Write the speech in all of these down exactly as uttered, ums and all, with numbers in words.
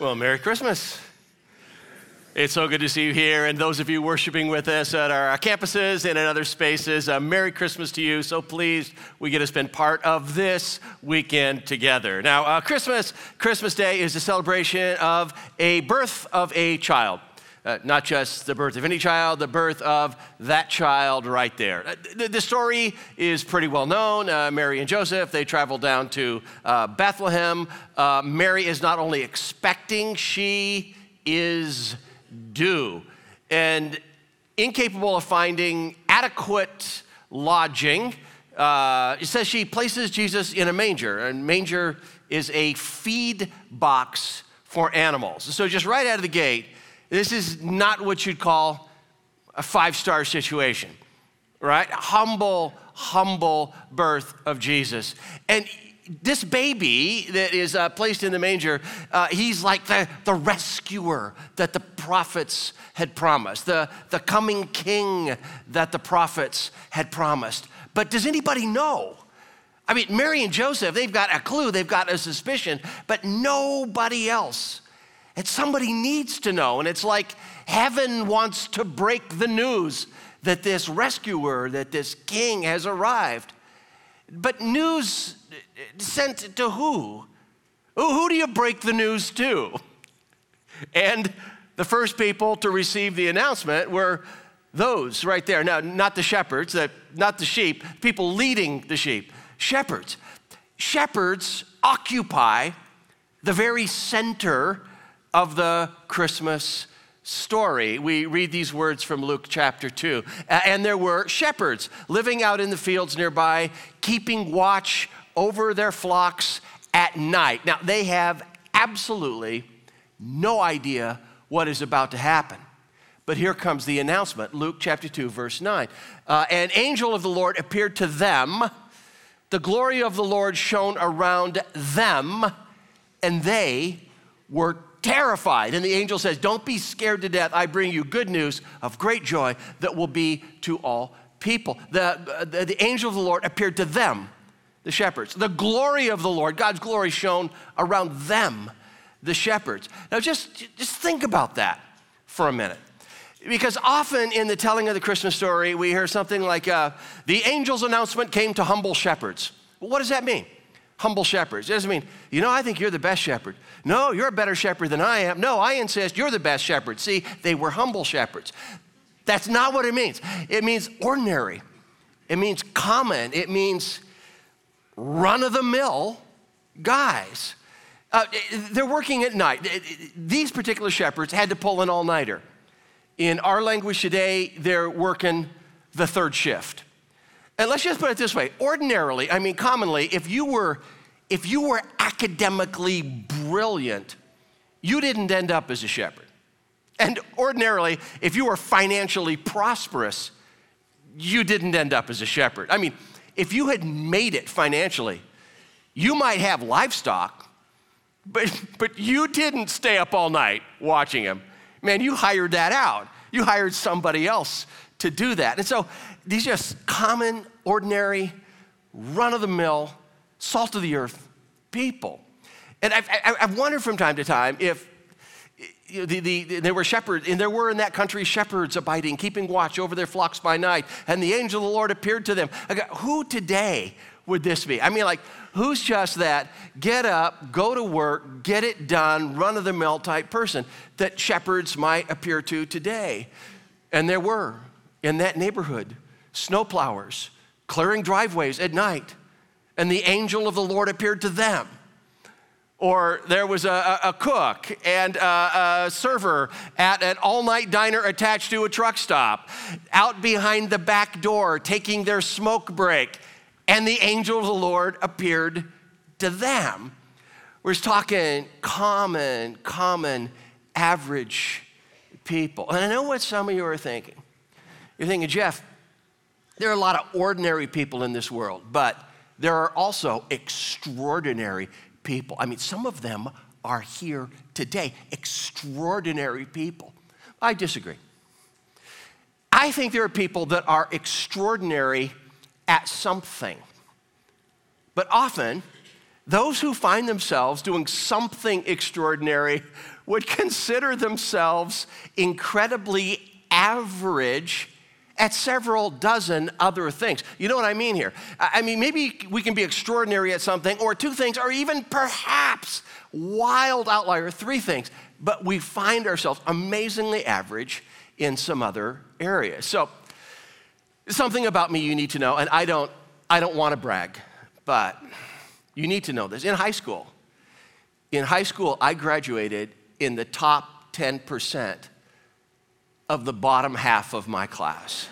Well, Merry Christmas. It's so good to see you here, and those of you worshiping with us at our campuses and in other spaces, uh, Merry Christmas to you. So pleased we get to spend part of this weekend together. Now, uh, Christmas, Christmas Day is a celebration of a birth of a child. Uh, not just the birth of any child, the birth of that child right there. Uh, the, the story is pretty well known. Uh, Mary and Joseph, they travel down to uh, Bethlehem. Uh, Mary is not only expecting, she is due. And incapable of finding adequate lodging, uh, it says she places Jesus in a manger. And manger is a feed box for animals. So just right out of the gate, this is not what you'd call a five-star situation, right? Humble, humble birth of Jesus. And this baby that is uh, placed in the manger, uh, he's like the, the rescuer that the prophets had promised, the, the coming king that the prophets had promised. But does anybody know? I mean, Mary and Joseph, they've got a clue, they've got a suspicion, but nobody else. And somebody needs to know. And it's like heaven wants to break the news that this rescuer, that this king has arrived. But news sent to who? Who do you break the news to? And the first people to receive the announcement were those right there. Now, not the shepherds, not the sheep, people leading the sheep. Shepherds. Shepherds occupy the very center of the Christmas story. We read these words from Luke chapter two. And there were shepherds living out in the fields nearby, keeping watch over their flocks at night. Now, they have absolutely no idea what is about to happen. But here comes the announcement, Luke chapter two, verse nine. Uh, An angel of the Lord appeared to them. The glory of the Lord shone around them, and they were terrified. And the angel says, don't be scared to death. I bring you good news of great joy that will be to all people. The, the, the angel of the Lord appeared to them, the shepherds. The glory of the Lord, God's glory shone around them, the shepherds. Now just, just think about that for a minute. Because often in the telling of the Christmas story, we hear something like, uh, the angel's announcement came to humble shepherds. Well, what does that mean? Humble shepherds. It doesn't mean, you know, I think you're the best shepherd. No, you're a better shepherd than I am. No, I insist you're the best shepherd. See, they were humble shepherds. That's not what it means. It means ordinary. It means common. It means run-of-the-mill guys. Uh, they're working at night. These particular shepherds had to pull an all-nighter. In our language today, they're working the third shift. And let's just put it this way. Ordinarily, I mean commonly, if you were, if you were academically brilliant, you didn't end up as a shepherd. And ordinarily, if you were financially prosperous, you didn't end up as a shepherd. I mean, if you had made it financially, you might have livestock, but, but you didn't stay up all night watching them. Man, you hired that out. You hired somebody else to do that. And so these are just common, ordinary, run-of-the-mill, salt-of-the-earth people. And I've, I've wondered from time to time if you know, the, the, there were shepherds, and there were in that country shepherds abiding, keeping watch over their flocks by night, and the angel of the Lord appeared to them. I go, who today would this be? I mean, like, who's just that get up, go to work, get it done, run-of-the-mill type person that shepherds might appear to today? And there were in that neighborhood snowplowers clearing driveways at night, and the angel of the Lord appeared to them. Or there was a, a cook and a, a server at an all-night diner attached to a truck stop, out behind the back door taking their smoke break, and the angel of the Lord appeared to them. We're talking common, common, average people. And I know what some of you are thinking. You're thinking, Jeff, there are a lot of ordinary people in this world, but there are also extraordinary people. I mean, some of them are here today, extraordinary people. I disagree. I think there are people that are extraordinary at something, but often Those who find themselves doing something extraordinary would consider themselves incredibly average at several dozen other things. You know what I mean here? I mean, maybe we can be extraordinary at something, or two things, or even perhaps wild outlier, three things, but we find ourselves amazingly average in some other areas. So, something about me you need to know, and I don't, I don't want to brag, but you need to know this. In high school, in high school, I graduated in the top ten percent of the bottom half of my class.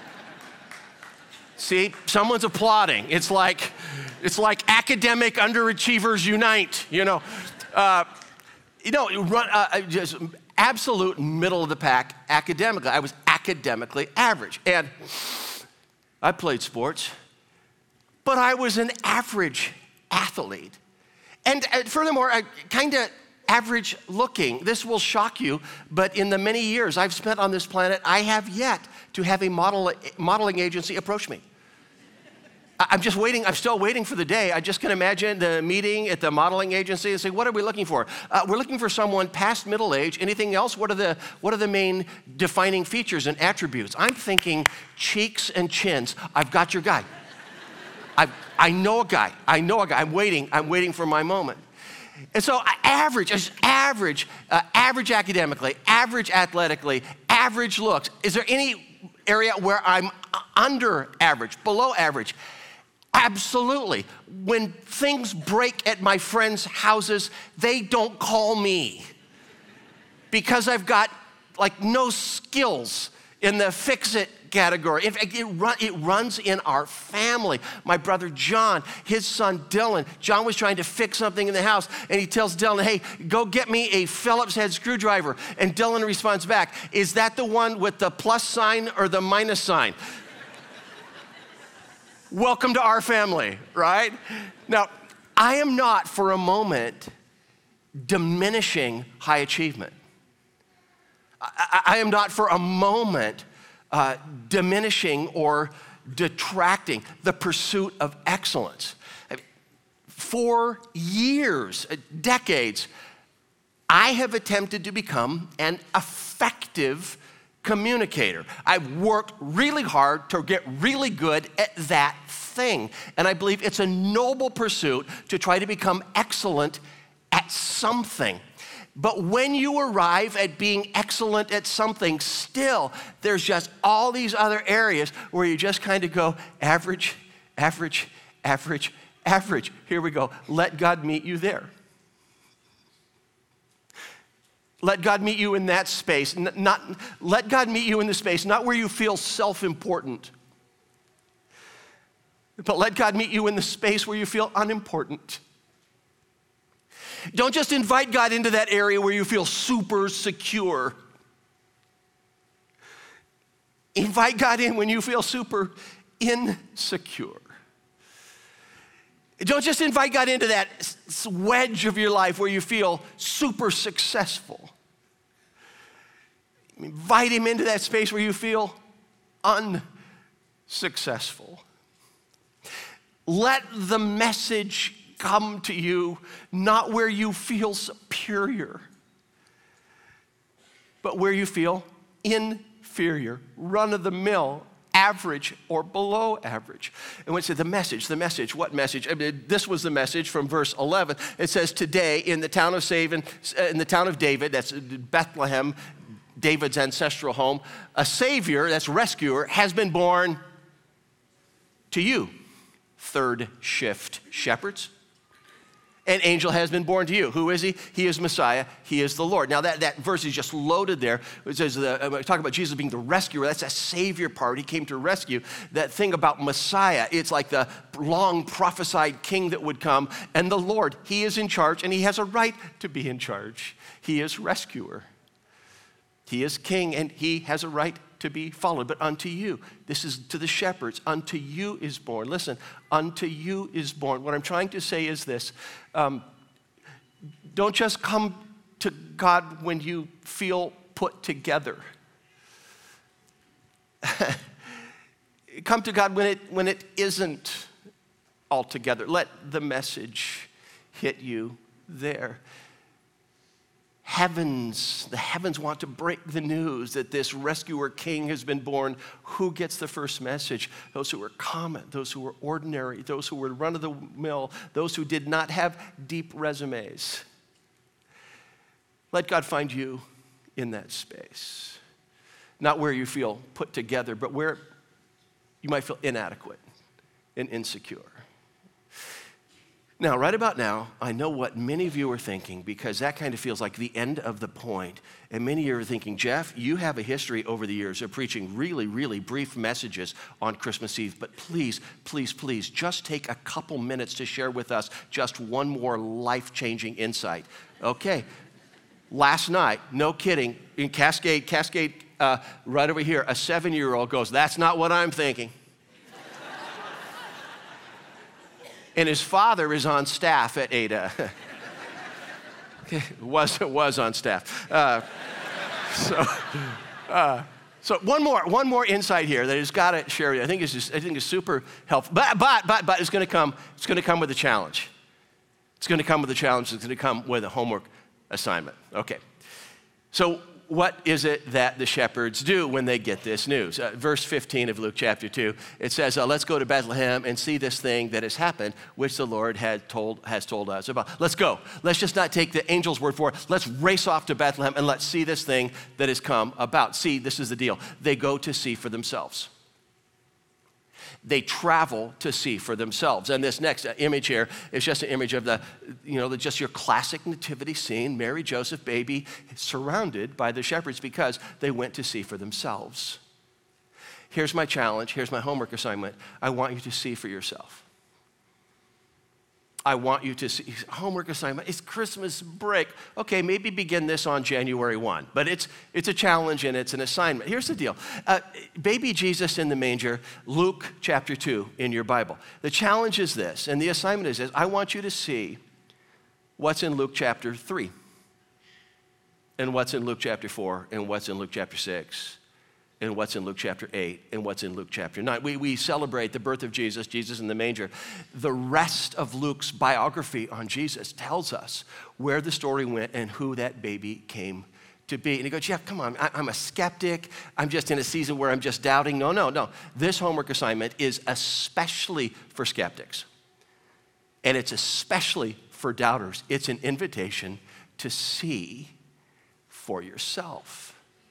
See, someone's applauding. It's like, it's like academic underachievers unite, you know. Uh, you know, run, uh, just absolute middle of the pack academically. I was academically average. And I played sports, but I was an average athlete. And uh, furthermore, I kind of average looking. This will shock you, but in the many years I've spent on this planet, I have yet to have a model, modeling agency approach me. I'm just waiting, I'm still waiting for the day. I just can imagine the meeting at the modeling agency and say, what are we looking for? Uh, we're looking for someone past middle age. Anything else? What are the, what are the main defining features and attributes? I'm thinking cheeks and chins. I've got your guy. I, I know a guy. I know a guy. I'm waiting. I'm waiting for my moment. And so average, just average, uh, average academically, average athletically, average looks. Is there any area where I'm under average, below average? Absolutely. When things break at my friends' houses, they don't call me because I've got like no skills in the fix-it category. In fact, it, run, it runs in our family. My brother John, his son Dylan, John was trying to fix something in the house, and he tells Dylan, hey, go get me a Phillips head screwdriver. And Dylan responds back, is that the one with the plus sign or the minus sign? Welcome to our family, right? Now, I am not for a moment diminishing high achievement. I, I am not for a moment uh, diminishing or detracting the pursuit of excellence. For years, decades, I have attempted to become an effective communicator. I've worked really hard to get really good at that thing. And I believe it's a noble pursuit to try to become excellent at something. But when you arrive at being excellent at something, still, there's just all these other areas where you just kind of go average, average, average, average. Here we go. Let God meet you there. Let God meet you in that space. Not, let God meet you in the space, not where you feel self-important, but let God meet you in the space where you feel unimportant. Don't just invite God into that area where you feel super secure. Invite God in when you feel super insecure. Don't just invite God into that wedge of your life where you feel super successful. Invite him into that space where you feel unsuccessful. Let the message come to you not where you feel superior, but where you feel inferior, run-of-the-mill, average or below average. And when it said the message, the message, what message? I mean, this was the message from verse eleven. It says, today in the town of Savin, in the town of David, that's Bethlehem, David's ancestral home, a Savior, that's rescuer, has been born to you, third shift shepherds. An angel has been born to you. Who is he? He is Messiah. He is the Lord. Now, that, that verse is just loaded there. It says, the, uh, talk about Jesus being the rescuer. That's a Savior part. He came to rescue. That thing about Messiah, it's like the long prophesied king that would come. And the Lord, he is in charge, and he has a right to be in charge. He is rescuer. He is king, and he has a right to be followed. But unto you, this is to the shepherds, unto you is born. Listen, unto you is born. What I'm trying to say is this. Um, don't just come to God when you feel put together. Come to God when it, when it isn't all together. Let the message hit you there. Heavens, the heavens want to break the news that this rescuer king has been born. Who gets the first message? Those who were common, those who were ordinary, those who were run-of-the-mill, those who did not have deep resumes. Let God find you in that space. Not where you feel put together, but where you might feel inadequate and insecure. Now, right about now, I know what many of you are thinking, because that kind of feels like the end of the point. And many of you are thinking, Jeff, you have a history over the years of preaching really, really brief messages on Christmas Eve. But please, please, please, just take a couple minutes to share with us just one more life-changing insight. Okay, last night, no kidding, in Cascade, Cascade, uh, right over here, a seven-year-old goes, that's not what I'm thinking. And his father is on staff at Ada. was was on staff. Uh, so, uh, so one more one more insight here that has got to share with you. I think is just, I think is super helpful. But but but but it's going to come. It's going to come with a challenge. It's going to come with a challenge. It's going to come with a homework assignment. Okay. So what is it that the shepherds do when they get this news? Uh, verse fifteen of Luke chapter two, it says, uh, let's go to Bethlehem and see this thing that has happened, which the Lord had told, has told us about. Let's go. Let's just not take the angel's word for it. Let's race off to Bethlehem and let's see this thing that has come about. See, this is the deal. They go to see for themselves. They travel to see for themselves. And this next image here is just an image of the, you know, the, just your classic nativity scene, Mary, Joseph, baby, surrounded by the shepherds because they went to see for themselves. Here's my challenge. Here's my homework assignment. I want you to see for yourself. I want you to see, homework assignment, it's Christmas break. Okay, maybe begin this on January first, but it's it's a challenge and it's an assignment. Here's the deal. Uh, baby Jesus in the manger, Luke chapter two in your Bible. The challenge is this, and the assignment is this. I want you to see what's in Luke chapter three, and what's in Luke chapter four, and what's in Luke chapter six, and what's in Luke chapter eight, and what's in Luke chapter nine. We, we celebrate the birth of Jesus, Jesus in the manger. The rest of Luke's biography on Jesus tells us where the story went and who that baby came to be. And you go, Jeff, come on, I, I'm a skeptic. I'm just in a season where I'm just doubting. No, no, no. This homework assignment is especially for skeptics. And it's especially for doubters. It's an invitation to see for yourself.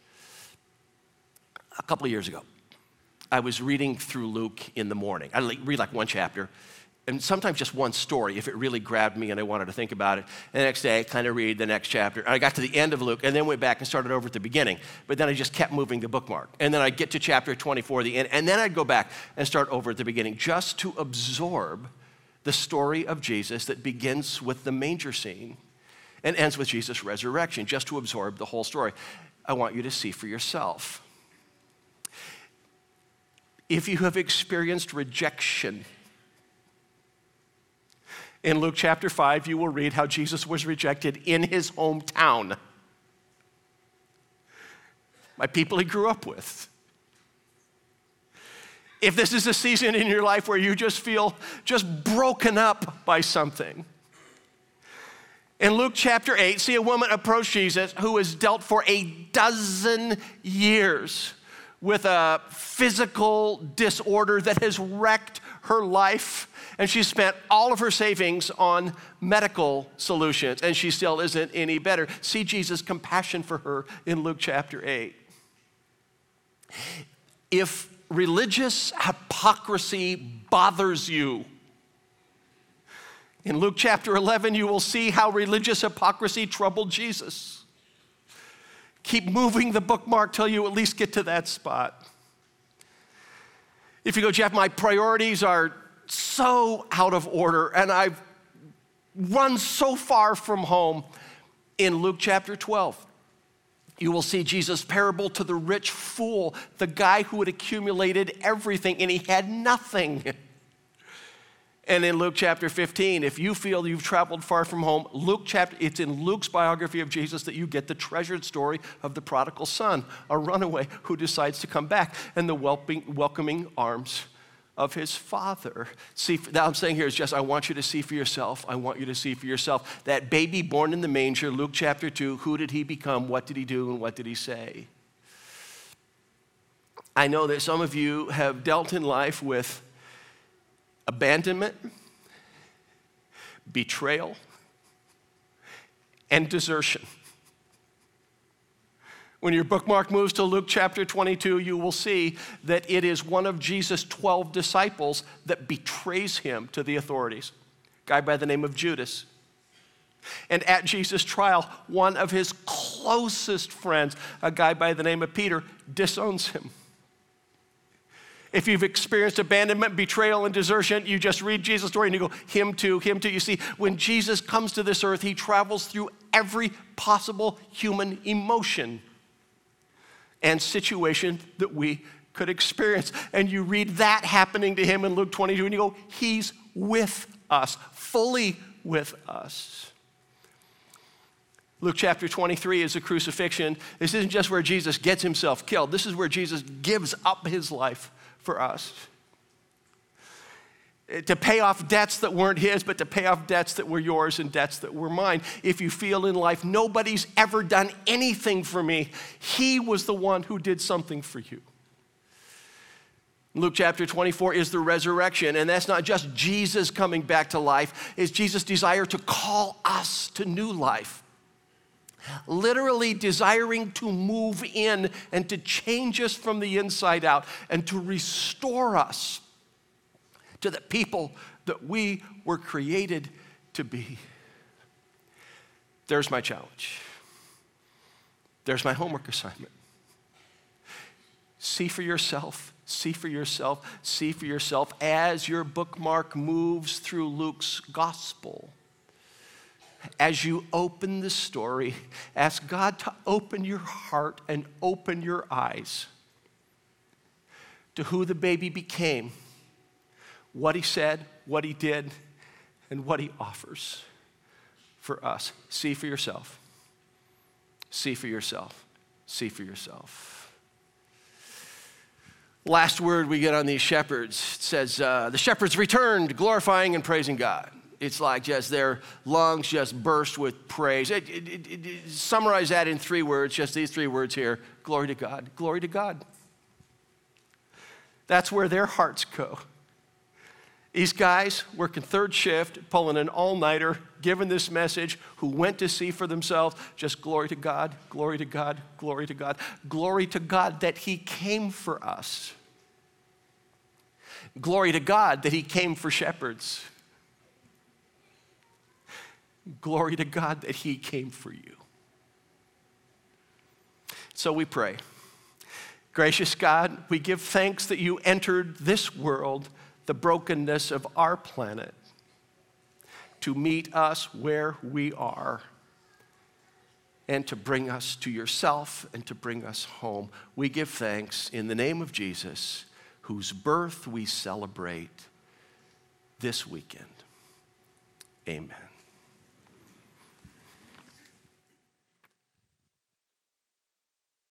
A couple of years ago, I was reading through Luke in the morning. I read like one chapter, and sometimes just one story if it really grabbed me and I wanted to think about it. And the next day, I kind of read the next chapter. And I got to the end of Luke and then went back and started over at the beginning. But then I just kept moving the bookmark. And then I'd get to chapter twenty-four, the end, and then I'd go back and start over at the beginning just to absorb the story of Jesus that begins with the manger scene and ends with Jesus' resurrection, just to absorb the whole story. I want you to see for yourself. If you have experienced rejection, in Luke chapter five, you will read how Jesus was rejected in his hometown by people he grew up with. If this is a season in your life where you just feel just broken up by something, in Luke chapter eight, see a woman approach Jesus who was dealt for a dozen years with a physical disorder that has wrecked her life. And she spent all of her savings on medical solutions, and she still isn't any better. See Jesus' compassion for her in Luke chapter eight. If religious hypocrisy bothers you, in Luke chapter eleven, you will see how religious hypocrisy troubled Jesus. Keep moving the bookmark till you at least get to that spot. If you go, Jeff, my priorities are so out of order and I've run so far from home, in Luke chapter twelve, you will see Jesus' parable to the rich fool, the guy who had accumulated everything and he had nothing. And in Luke chapter fifteen, if you feel you've traveled far from home, Luke chapter, it's in Luke's biography of Jesus that you get the treasured story of the prodigal son, a runaway who decides to come back, and the welcoming arms of his Father. See, that I'm saying here is just, I want you to see for yourself. I want you to see for yourself. That baby born in the manger, Luke chapter two, who did he become? What did he do? And what did he say? I know that some of you have dealt in life with abandonment, betrayal, and desertion. When your bookmark moves to Luke chapter twenty-two, you will see that it is one of Jesus' twelve disciples that betrays him to the authorities, a guy by the name of Judas. And at Jesus' trial, one of his closest friends, a guy by the name of Peter, disowns him. If you've experienced abandonment, betrayal, and desertion, you just read Jesus' story and you go, him too, him too. You see, when Jesus comes to this earth, he travels through every possible human emotion and situation that we could experience. And you read that happening to him in Luke twenty-two and you go, he's with us, fully with us. Luke chapter twenty-three is the crucifixion. This isn't just where Jesus gets himself killed. This is where Jesus gives up his life for us. To pay off debts that weren't his, but to pay off debts that were yours and debts that were mine. If you feel in life, nobody's ever done anything for me, he was the one who did something for you. Luke chapter twenty-four is the resurrection, and that's not just Jesus coming back to life, it's Jesus' desire to call us to new life. Literally desiring to move in and to change us from the inside out and to restore us to the people that we were created to be. There's my challenge. There's my homework assignment. See for yourself, see for yourself, see for yourself as your bookmark moves through Luke's gospel. As you open the story, ask God to open your heart and open your eyes to who the baby became, what he said, what he did, and what he offers for us. See for yourself. See for yourself. See for yourself. Last word we get on these shepherds, it says, uh, the shepherds returned, glorifying and praising God. It's like just their lungs just burst with praise. It, it, it, it, summarize that in three words, just these three words here. Glory to God, glory to God. That's where their hearts go. These guys working third shift, pulling an all-nighter, giving this message, who went to see for themselves, just glory to God, glory to God, glory to God. Glory to God that he came for us. Glory to God that he came for shepherds. Glory to God that he came for you. So we pray. Gracious God, we give thanks that you entered this world, the brokenness of our planet, to meet us where we are and to bring us to yourself and to bring us home. We give thanks in the name of Jesus, whose birth we celebrate this weekend. Amen.